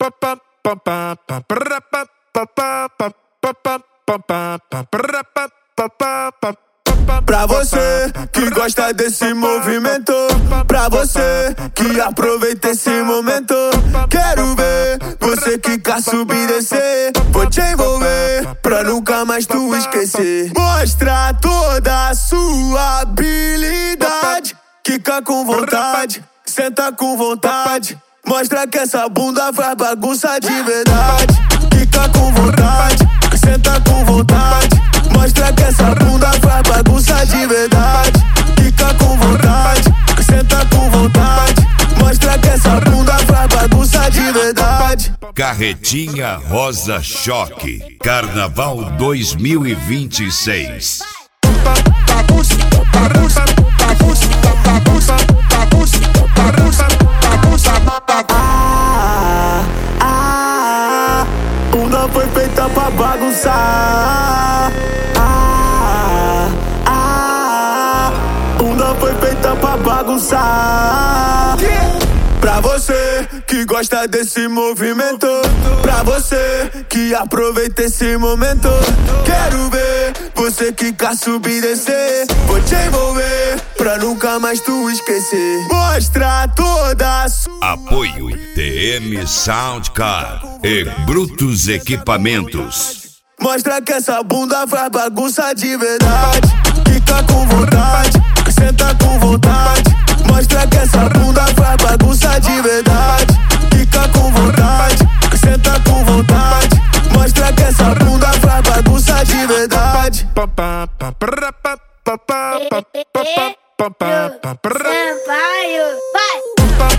Pra você que gosta desse movimento, pra você que aproveita esse momento, quero ver você que quer subir e descer. Vou te envolver pra nunca mais tu esquecer. Mostra toda a sua habilidade, quica com vontade, senta com vontade. Mostra que essa bunda faz bagunça de verdade. Quica com vontade, senta com vontade. Mostra que essa bunda faz bagunça de verdade. Quica com vontade, senta com vontade. Mostra que essa bunda faz bagunça de verdade. Carretinha Rosa Choque, Carnaval 2026. Bunda foi feita pra bagunçar. Bunda foi feita pra bagunçar. Pra você que gosta desse movimento, pra você que aproveita esse momento, quero ver você que quer subir e descer. Vou te envolver pra nunca mais tu esquecer. Mostra toda a sua... Apoio TM Soundcar e Brutus Equipamentos. Mostra que essa bunda faz bagunça de verdade. Fica com vontade, senta com vontade. Mostra que essa bunda faz bagunça de verdade. Fica com vontade, senta com vontade. Mostra que essa bunda faz bagunça de verdade. Sampaio, vai!